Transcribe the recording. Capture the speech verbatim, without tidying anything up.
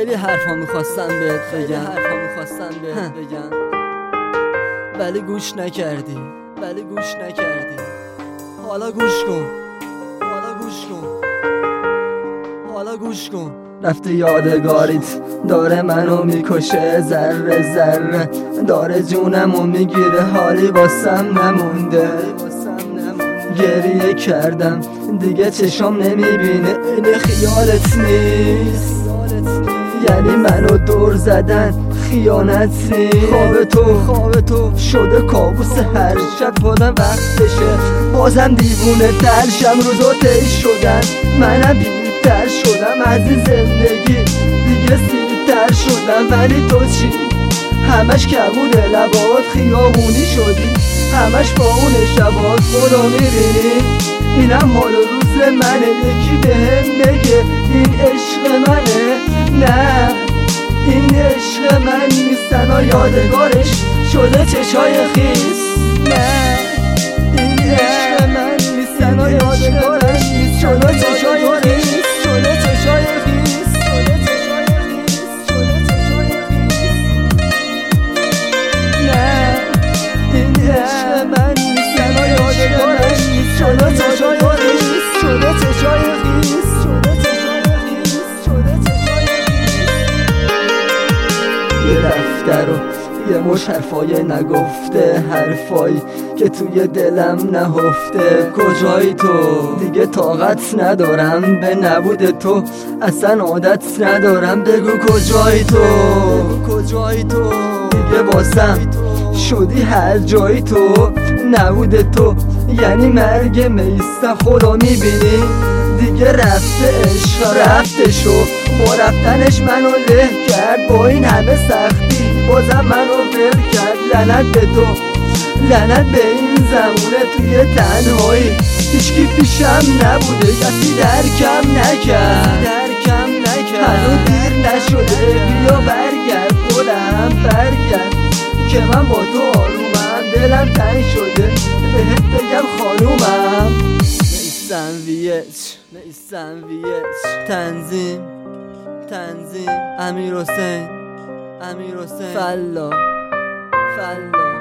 خیلی حرفا میخواستم بهت بگم حرفا میخواستم بهت بگم ولی گوش نکردی ولی گوش نکردی حالا گوش کن حالا گوش کن حالا گوش کن رفته یادگاریت داره منو میکشه ذره ذره داره جونمو میگیره حالی واسم نمونده گریه کردم دیگه چشام نمیبینه این خیالت نیست یعنی منو دور زدن خیانت نیست خواب تو خواب تو شده کابوس هر شب بودم وقتشه بازم دیوونه تر شم روزا طی شدن منم بیتر شدم از این زندگی دیگه سیرتر شدم ولی تو چی همش کبود لبات خیابونی شدی همش با اون شبات خدا میبینی اینم حال روز منه یکی بهم بگه این عشق منه نه این عشق من نیستن و یادگارش شده چشای خیس نه این عشق من نیستن و یادگارش شده چشای خیس شده چشای خیس شده چشای خیس شده چشای خیس نه این عشق من نیستن و یادگارش شده چشای خیس شده چشای خیس شده چشای خیس شده چشای خیس یه دفتر و یه مش حرفای نگفته حرفایی که توی دلم نهفته کجایی تو دیگه طاقت ندارم به نبود تو اصلا عادت ندارم بگو کجایی تو کجایی تو دیگه واسم شدی هر جایی تو نبود تو یعنی مرگ میسته خدا میبینی دیگه رفته عشق رفته شو با رفتنش منو له کرد با این همه سختی بازم منو ول کرد لعنت به تو لعنت به این زمونه توی تنهایی هیچکی پیشم نبوده کسی درکم نکرد درکم نکرد هنو دیر نشده بیا برگرد خودم برگرد که من با تو آرومم دلم تنگ شده بهت بگم خانومم نیستم ویچ نیستم ویچ تنظیم تنظیم امیر حسین امیر حسین فلا فلا